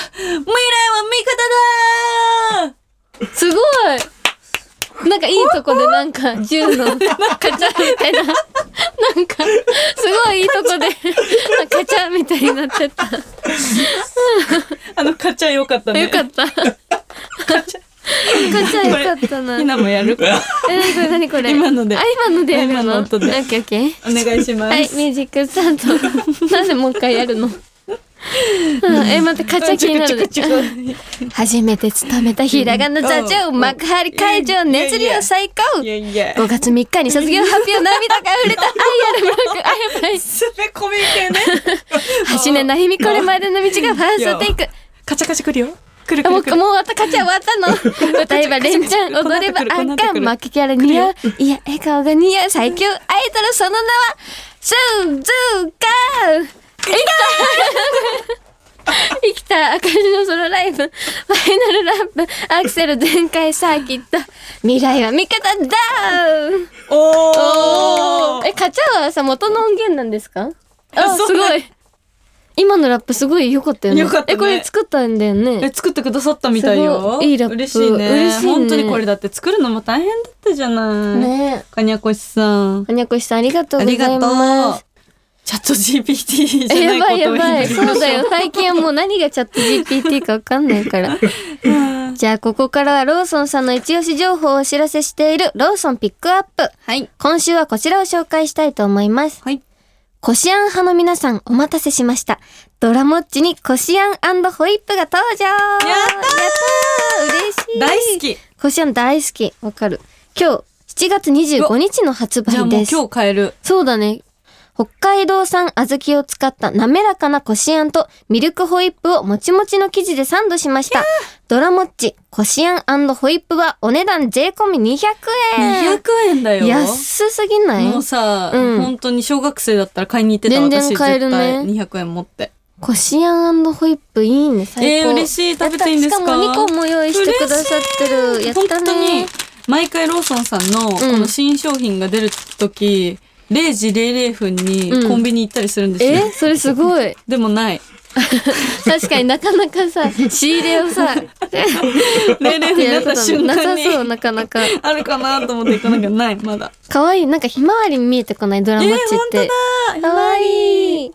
方だー。 すごい。なんかいいとこでなんか銃のカチャみたいななんかすごいいいとこでカチャみたいになってた。 あのカチャ良かったね。 よかった。カチャカチャ良かったな。 ひなもやる。 え、なにこれ何これ。 今ので。 あ、今のでやるの。 今の音で。 オッケーオッケー。 お願いします。 はい、ミュージックスタート。なんでもう一回やるの。うん、え、待って、カチャ気になる。初めて務めたひらがな座長、幕張会場熱量最高。ごがつみっかに卒業発表、涙が溢れた愛あるブログ。あ、やばい。 すべこみ系ね。 はちねんの日々、これまでの道がファーストテイク。 カチャカチャくるよ。くるくるくる。 もう、もう、またカチャ終わったの。歌えばレンチャン、踊れば圧巻、負けキャラ似合う。いや、笑顔が似合う。最強アイドル、その名は、スーズーカー。生きた生きた赤字のソロライブ、ファイナルラップ、アクセル全開サーキット、未来は味方だー。おー。え、カチャはさ、元の音源なんですか？あ、すごい。今のラップすごい良かったよね。 良かったね。 え、これ作ったんだよね。 え、作ってくださったみたいよ。 いいラップ。 嬉しいね。嬉しいね。本当にこれだって作るのも大変だったじゃない。ね。かにゃこしさん。 かにゃこしさんありがとうございます。ありがとう。 チャット ジーピーティー じゃないことをやばいやばい。そうだよ。最近はもう何がチャット ジーピーティー かわかんないから。じゃあここからはローソンさんの一押し情報をお知らせしているローソンピックアップ。 はい。 今週はこちらを紹介したいと思います。 はい。 こしあん派の皆さんお待たせしました。ドラモッチにこしあん&ホイップが登場。やったー。やったー。嬉しい。 大好き。 こしあん大好き。わかる。今日しちがつにじゅうごにちの発売です。 じゃあもう今日買える。 そうだね。北海道産小豆を使った滑らかなこしあんとミルクホイップをもちもちの生地でサンドしました。ドラモッチこしあん&ホイップはお値段税込みにひゃくえん。 にひゃくえんだよ。 安すぎない？ もうさ、うん、本当に小学生だったら買いに行ってた。 全然買えるね。 絶対にひゃくえん持って。 こしあん&ホイップいいね、最高。 えー、嬉しい。食べていいんですか？ しかもにこも用意してくださってる。やったね。本当に毎回ローソンさんのこの新商品が出るとき、うん、れいじれいれいふんにコンビニ行ったりするんですよ。 うん、えそれすごい。 でもない。 確かになかなかさ、仕入れをさ、れいれいふんになった瞬間に。 なさそう、なかなか。 あるかなと思って行かなきゃない、まだ。 かわいい。なんかひまわり見えてこないドラマッチって。 えー、本当だ。 かわいい。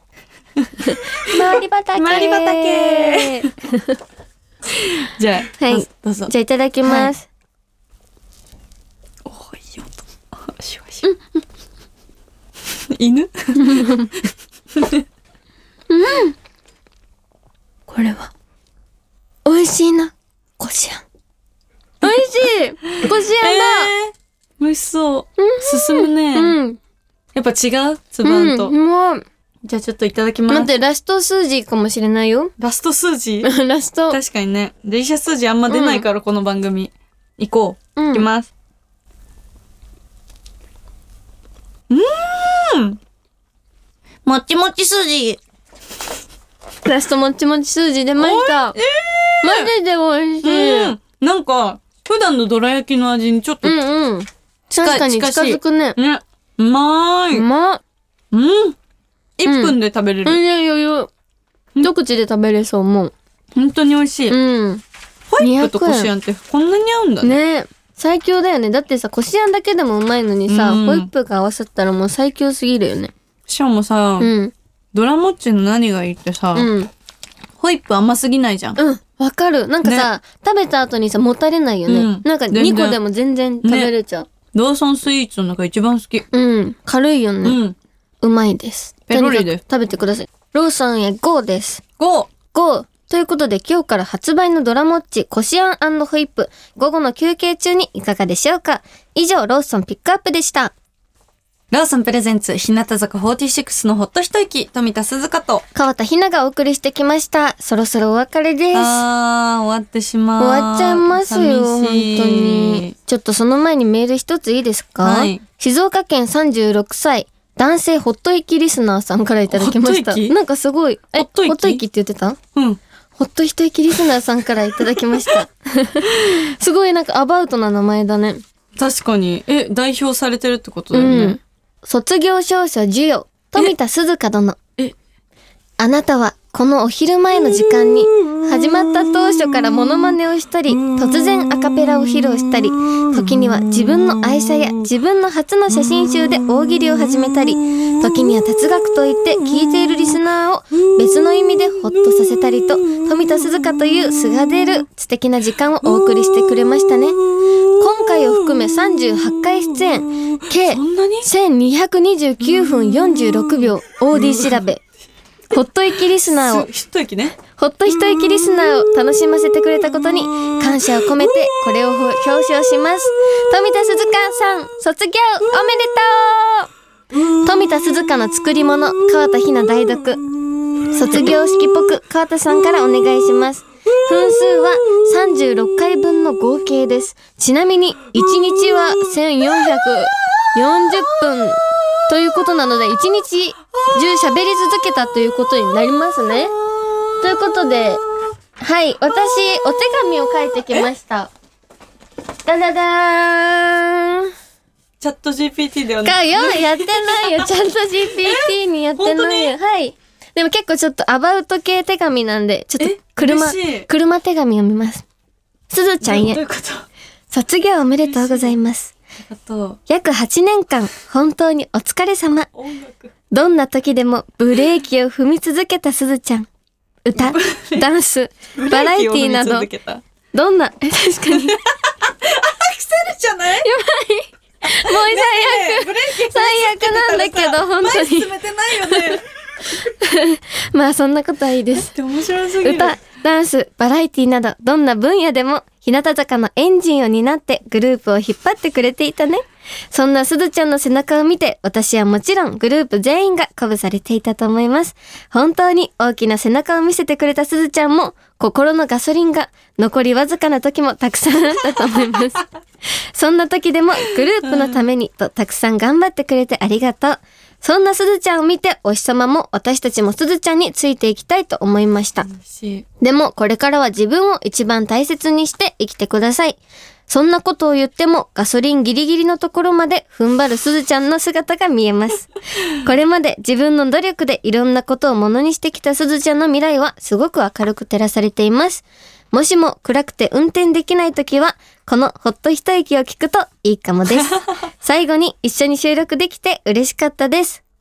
ひまわり畑。 ひまわり畑。じゃあ、 はいどうぞ。 じゃあいただきます。 おー、いい音。シュワシュワ。犬これは美味しいな。こしあん。美味しい。こしあんだ。 美味しそう。進むね。 うん。 やっぱ違うつばんと。 うん、もうじゃあちょっといただきます。 待って、ラスト数字かもしれないよ。 ラスト数字ラスト。 確かにね。デリシャス数字あんま出ないから、この番組。行こう。 うんいきます。うーんもちもち筋。 ラストもちもち数字出ました。マジで美味しい。 うん。なんか、普段のどら焼きの味にちょっと、 うんうん。 近い確かに近づくね。 ね。うまーい。 うまっ。 うん。いっぷんで食べれる。 うん、余裕。一口で食べれそう、もう。 本当に美味しい。 うん。 ホイップとこしあんってこんなに合うんだね。 ね最強だよね。だってさ、こしあんだけでもうまいのにさ、 うんホイップが合わさったらもう最強すぎるよね。 しかもさ、 うん。 ドラモッチの何がいいってさ、 うん。 ホイップ甘すぎないじゃん。 うん。わかる。なんかさ、食べた後にさ、もたれないよね。 うんなんか全然にこでも全然食べれちゃう。 ローソンスイーツの中一番好き。 うん。軽いようね。 ん。 うまいです。 ペロリですとにかく食べてください。ローソンへ ゴー です。 ゴーゴー ということで今日から発売のドラモッチこしあん&ホイップ午後の休憩中にいかがでしょうか。以上ローソンピックアップでした。 ローソンプレゼンツ、日向坂フォーティーシックスのほっと一息、富田鈴香と。 川田ひながお送りしてきました。そろそろお別れです。 あー、終わってしまう。 終わっちゃいますよ、本当寂しいに。ちょっとその前にメール一ついいですか、 はい静岡県さんじゅうろくさい、男性ほっと息リスナーさんからいただきました。 ほっと息なんかすごい、え、 ほっと息ほっと息って言ってたうん。 ほっと一息リスナーさんからいただきました。すごいなんかアバウトな名前だね。 確かに。え、代表されてるってことだうよね。 ん。卒業証書授与、富田鈴香殿。 えあなたはこのお昼前の時間に始まった当初からモノマネをしたり、突然アカペラを披露したり、時には自分の愛車や自分の初の写真集で大喜利を始めたり、時には哲学と言って聞いているリスナーを別の意味でホッとさせたりと、富田鈴香という素が出る素敵な時間をお送りしてくれましたね。今回を含めさんじゅうはちかい出演、計そんなにせんにひゃくにじゅうきゅうふんよんじゅうろくびょう オーディー 調べ。ほっと息リスナーをす一息ね。 ほっと一息リスナーを楽しませてくれたことに感謝を込めてこれを表彰します。富田鈴香さん、卒業おめでとう。富田鈴香の作り物、川田ひな代読。卒業式っぽく川田さんからお願いします。分数はさんじゅうろっかいぶんの合計です。ちなみにいちにちはせんよんひゃくよんじゅっぷんということなので、いちにち中喋り続けたということになりますね。ということで、はい、私、お手紙を書いてきました。ダダダーン。 チャット ジーピーティー ではなかい。 よ、やってないよ。ちゃんと ジーピーティー にやってないよ。はい。でも結構ちょっとアバウト系手紙なんで、ちょっとえ車嬉しい、 車手紙読みます。すずちゃんへどういう、ことあ卒業おめでとうございます。 りがとう。 約はちねんかん、本当にお疲れ様。 音楽。 どんな時でもブレーキを踏み続けたすずちゃん。歌、ダンス、バラエティなどブレーキを踏み続けたどんな、え、確かに。 アクセルじゃないもう最悪。 ブレーキ最悪なんだけど、本当前進に。 めてないよね。 まあそんなことはいいです。 って面白すぎる。 歌、ダンス、バラエティなど、どんな分野でも、日向坂のエンジンを担ってグループを引っ張ってくれていたね。そんなすずちゃんの背中を見て、私はもちろんグループ全員が鼓舞されていたと思います。本当に大きな背中を見せてくれたすずちゃんも、心のガソリンが残りわずかな時もたくさんあったと思います。そんな時でもグループのためにとたくさん頑張ってくれてありがとう。そんなすずちゃんを見て、お日様も私たちもすずちゃんについていきたいと思いました。 嬉しい。 でもこれからは自分を一番大切にして生きてください。そんなことを言ってもガソリンギリギリのところまで踏ん張るすずちゃんの姿が見えます。これまで自分の努力でいろんなことをものにしてきたすずちゃんの未来はすごく明るく照らされています。もしも暗くて運転できないときは、このほっと一息を聞くといいかもです。最後に一緒に収録できて嬉しかったです。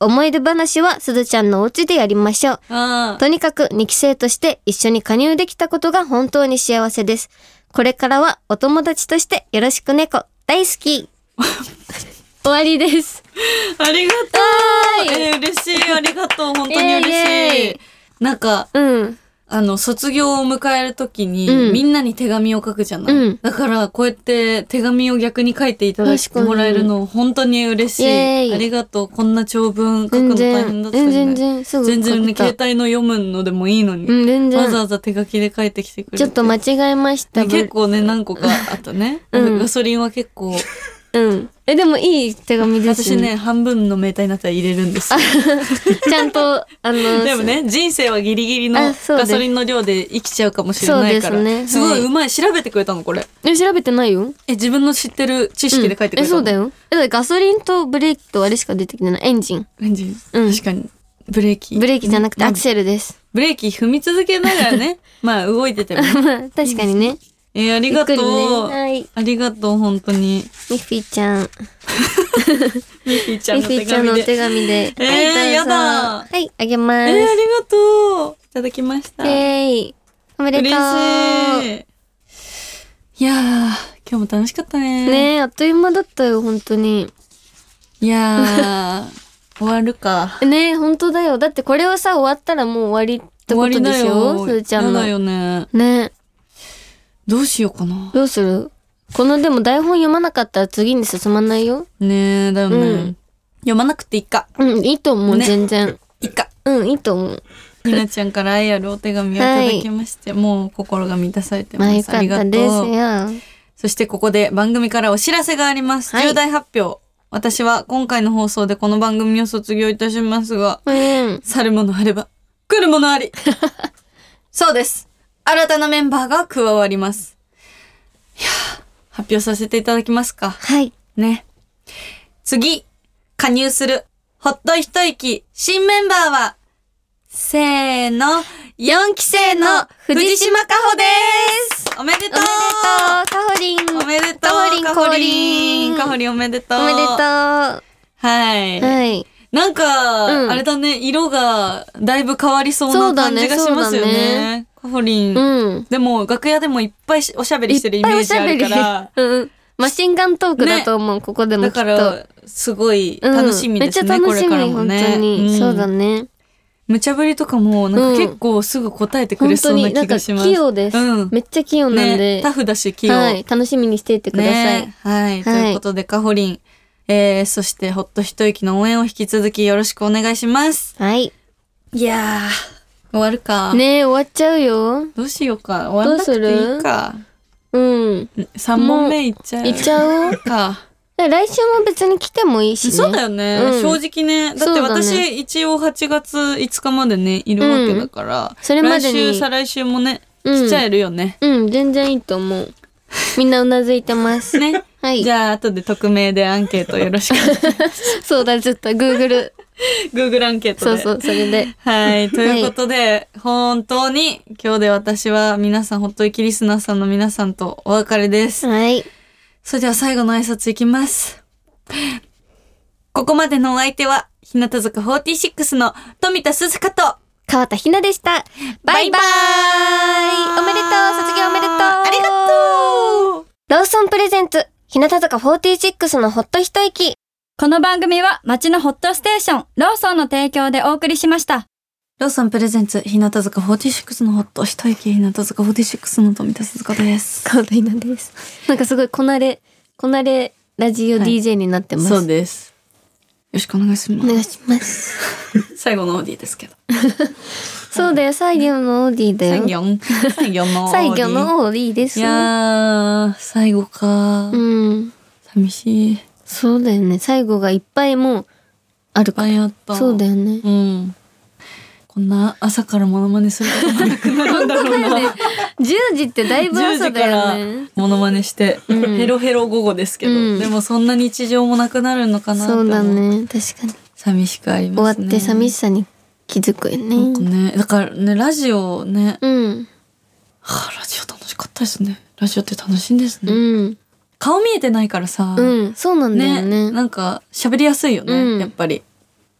思い出話はすずちゃんのお家でやりましょう。 あとにかくにき生として一緒に加入できたことが本当に幸せです。これからはお友達としてよろしく猫大好き。終わりです。 ありがとう。えー、嬉しい。ありがとう。本当に嬉しい。 イエーイなんか、 うん。 あの、卒業を迎えるときに、 うんみんなに手紙を書くじゃない、 うんだから、こうやって手紙を逆に書いていただいてもらえるの、本当に嬉しい。 イエーイありがとう。こんな長文書くの全大変だったよね。 然、全然すぐ書けた。 全然ね、携帯の読むのでもいいのに。 うん、全然。 わざわざ手書きで書いてきてくれて。 ちょっと間違えました。 ね結構ね、何個かあったね。 うんガソリンは結構。 うん。え、でもいい手紙です私ね、半分のメーターになったら入れるんですよ。 ちゃんと、あの、 でもね、人生はギリギリのあそうですガソリンの量で生きちゃうかもしれないから。 そうですねすごはいいうまい。調べてくれたの、これ。 え、調べてないよ。 え、自分の知ってる知識で書いてくれたの、 え、そうだよ。え、だってガソリンとブレーキとあれしか出てきてない。エンジン。 エンジン。 うん確かに。ブレーキ。 ブレーキじゃなくてアクル。 セルです。 ブレーキ踏み続けながらね。まあ、動いてても。 まあ、確かにね。 えーありがとう、 ゆっくりねはいありがとう、本当に。 ミッフィーちゃん。 ミッフィーちゃんミッフィの手紙で。 ーちゃんのお手紙で。 えーはい、どうぞやだはい、あげます。 えーありがとう。いただきました。 イェーイ。おめでとう。 嬉しい。いやー、今日も楽しかったね。 ねえ、あっという間だったよ、本当に。 いやー、終わるか。 ねえ、本当だよ。だってこれをさ、終わったらもう終わりってことでしょすずちゃんの。 やだよね。 ねえ、 どうしようかな。 どうする？このでも台本読まなかったら次に進まないよ。 ねえ、だよね、 うん読まなくていいか。 うん、いいと思う、 ね全然。 いいか。 うん、いいと思う。 ひなちゃんから愛あるお手紙をいただきまして、もう心が満たされてます。 まあよかったですありがとう。 よ。 そしてここで番組からお知らせがあります。 はい重大発表。私は今回の放送でこの番組を卒業いたしますが、 うん。 去るものあれば、来るものあり。そうです。新たなメンバーが加わります。いやー、発表させていただきますか。 はい。 ね。次、加入する、ほっと一息、新メンバーは、せーの、よんき生の藤島かほですおめでとうおめでとう、かほりん。 おめでとうかほりん、 かかほほりりん。 んかほりんおめでとうおめでとう。ははい。 い。 なんか、 うんあれだね、色がだいぶ変わりそうなそうだね感じがしますよそうだね。かほりん。 うん。 でも、楽屋でもいっぱいおしゃべりしてるイメージあるから、 うんうん。マシンガントークだと思う、ここでもきだっと。 から、すごい楽しみですね、 うん、めっちゃ楽しみ、 これからも本ね。 当に、 んそうだね。 無茶ぶりとかも、なんか結構すぐ答えてくれ本そうな当になんか気がします。 器用です。 うん。 めっちゃ器用なんで。 ね、タフだし器用。 はい。楽しみにしていてください。 ね、はい。ということで、かほりん、えー、そして、ほっと一息の応援を引き続きよろしくお願いします。 はい。 いやー、終わるか。 ねえ、終わっちゃうよ。 どうしようか。終わんなくていいか。 うん。 さん問目いっちゃう。 いっちゃおう。 か。 で来週も別に来てもいいしね。 そうだよね、 うん正直ね。だってそうだね私、一応はちがついつかまでね、いるわけだから。 それまでに来週、再来週もね、 うん来ちゃえるよね。 うん、全然いいと思う。みんなうなずいてます。 ね。 はい。 じゃあ、後で匿名でアンケートよろしくお願いします。 そうだ、ずっと Google。 Google アンケートで。 そうそう、それで。 はい。ということで、本当に今日で私は皆さん、ほっといきリスナーさんの皆さんとお別れです。 はい。 それでは最後の挨拶いきます。ここまでのお相手は、日向坂フォーティーシックスの富田鈴香と、 川田ひなでした。バイバーイ。おめでとう、卒業おめでとう。 ありがとうローソンプレゼンツ、日向坂フォーティーシックスのほっと一息。 この番組は街のホットステーション、ローソンの提供でお送りしました。 ローソンプレゼンツ、日向坂フォーティーシックスのホット一息、日向坂フォーティーシックスの富田鈴香です。 川田ひなです。なんかすごいこなれ、こなれラジオ ディージェー になってます。 そうです。よろしくお願いします。 お願いします。 最後のオーディですけど。 そうだよ、最後のオーディだよ。 最後最後のオーディ。 最後のオーディです。 いやー、最後か。 うん。 寂しい。いっそうだよね。最後がいっぱいもうあるかぱいあった。 そうだよね。 うん。こんな朝からモノマネすることがなくなるんだろうな。 じゅうじってだいぶ 10 朝だ時からよね。 モノマネして、 うんヘロヘロ午後ですけど、 うんでもそんな日常もなくなるのかなってそう思う。 だね。確かに。 寂しくあり終ますね。 わって寂しさに気づくよなんかね。 ね、だからね、ラジオね、 うん。 はあ、ラジオ楽しかったですね。ラジオって楽しいんですね。 うん。 顔見えてないからさ、 うん。そうなんだよね、 ね。 なんか喋りやすいよね、 うんやっぱり。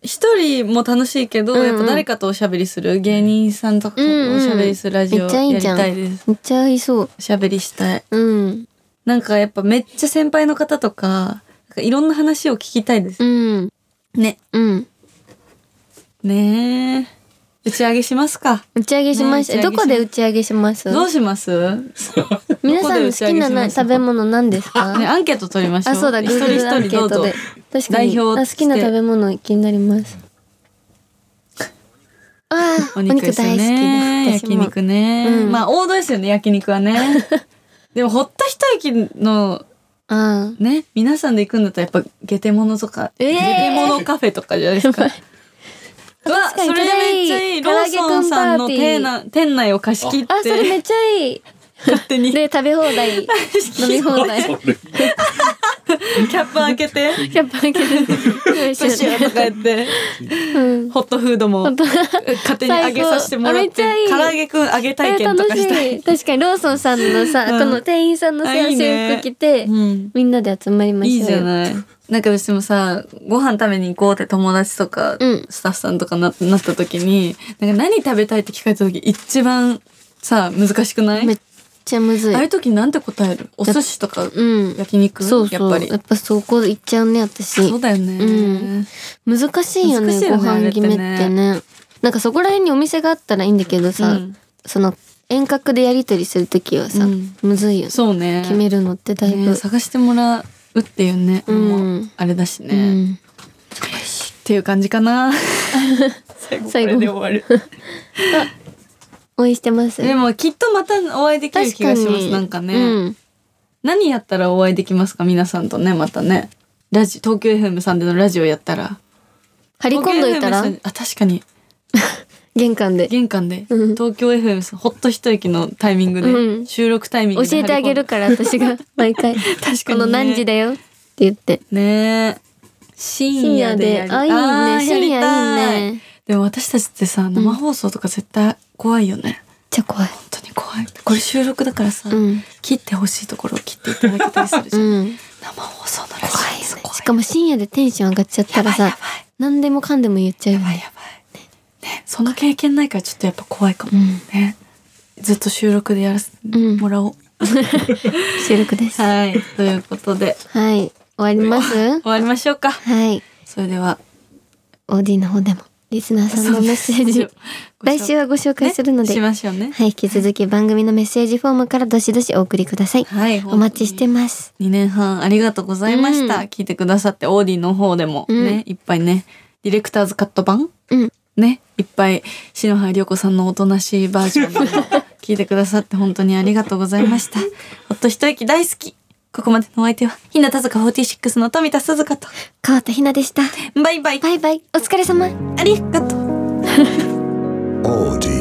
一人も楽しいけど、 うんうんやっぱ誰かとおしゃべりする芸人さんとかとおしゃべりするラジオめっちゃいやりいじゃんたいです。 めっちゃ合いそう。 おしゃべりしたい。 うんなんかやっぱめっちゃ先輩の方とか、なんかいろんな話を聞きたいです。 うんね。 うんねえ。打ち上げしますか。 打ち上げします、 ねえどこで打ち上げします？ どうします皆さんの好きなな食べ物何ですか？ ね、アンケート取りましょう。 あ、そうだ、 一人 Google 一アンケ人どうぞートで。確かに。 代表してあ、好きな食べ物気になります。あー、 お肉ですよお肉大ね。 好きです。私も。 焼肉ね、 うんまあ王道ですよね、焼肉はね。でもほった一息のあーね、皆さんで行くんだったらやっぱゲテモノとか、 えーゲテモノカフェとかじゃないですか。うわ、 確かにそれめっちゃいい。ロー唐揚げくんソンさんのパーティー店内店内を貸し切って、 あ、それめっちゃいい。 勝手にで、食べ放題。飲み放題。 キャップ開けて、 キャップ開けて。 プシューとかやって、 うん。 ホットフードも本当勝手に揚げさせてもらって、 最高あめっちゃいい唐揚げくん揚げ体え験と楽しかしたい。 い。確かにローソンさんのさ、 うんこの店員さんのさ、 あいいね制服着て、 うんみんなで集まりましょうよ。 いいじゃない。なんか私もさ、ご飯食べに行こうって友達とか、 うんスタッフさんとかななった時に、なんか何食べたいって聞かれた時一番さ、難しくない？ めっちゃむずい。 ああいう時なんて答える？お寿司とかうん。 焼肉？ そうそう。 やっぱり。 やっぱそこ行っちゃうね、私。 そうだよね。 うん難しいよね、 難しいよねご飯決めってあれってね。なんかそこら辺にお店があったらいいんだけどさ、 うんその遠隔でやり取りするときはさ、 うんむずいよね。 そうね。 決めるのってだいぶ。 ね探してもらうっていうね、 うんもうあれだしね、 うん。 っていう感じかな。最後こ最後れで終わる。 応援してます。 でもきっとまたお会いできる気がします。なんかね、 うん。 何やったらお会いできますか皆さんとね、またね。ラジ東京 エフエム さんでのラジオやったら張り込んどいたら東京 エフエム さんあ、確かに玄関で玄関で、 うん東京 エフエム さんほっと一息のタイミングで、 うん収録タイミングで教えてあげるから私が毎回確かに、ね、 この何時だよって言って。 ねえ深夜でやりあ、いいね。 ー深夜やりたいいね。 でも私たちってさ生放送とか絶対怖いよね、 めっちゃ怖い。 本当に怖い。これ収録だからさ、 うん。 切ってほしいところを切っていただけたりするじうゃん、 ん。 生放送のラジオ怖いよね。 怖いしかも深夜でテンション上がっちゃったらさやばいやばい、 何でもかんでも言っちゃうよやばいね。 やばいね、その経験ないからちょっとやっぱ怖いかも、 うんねずっと収録でやらせてもらおう、 収録です。 はいということではい。終わります終わりましょうか。 はい。 それではオーディの方でもリスナーさんのメッセージ来週はご紹介するので、 ね、しましょうね。 はい、引き続き番組のメッセージフォームからどしどしお送りください。 はい、 お待ちしてます。 にねんはんありがとうございました、 うん聞いてくださってオーディの方でもね、 うんいっぱいねディレクターズカット版うん。 ねいっぱい篠原涼子さんのおとなしいバージョンでも聞いてくださって本当にありがとうございました。ほっと一息大好き。ここまでのお相手は日向坂フォーティーシックスの富田鈴香と川田ひなでした。 バイバイ。 バイバイ。お疲れ様。 ありがとう。 オーディ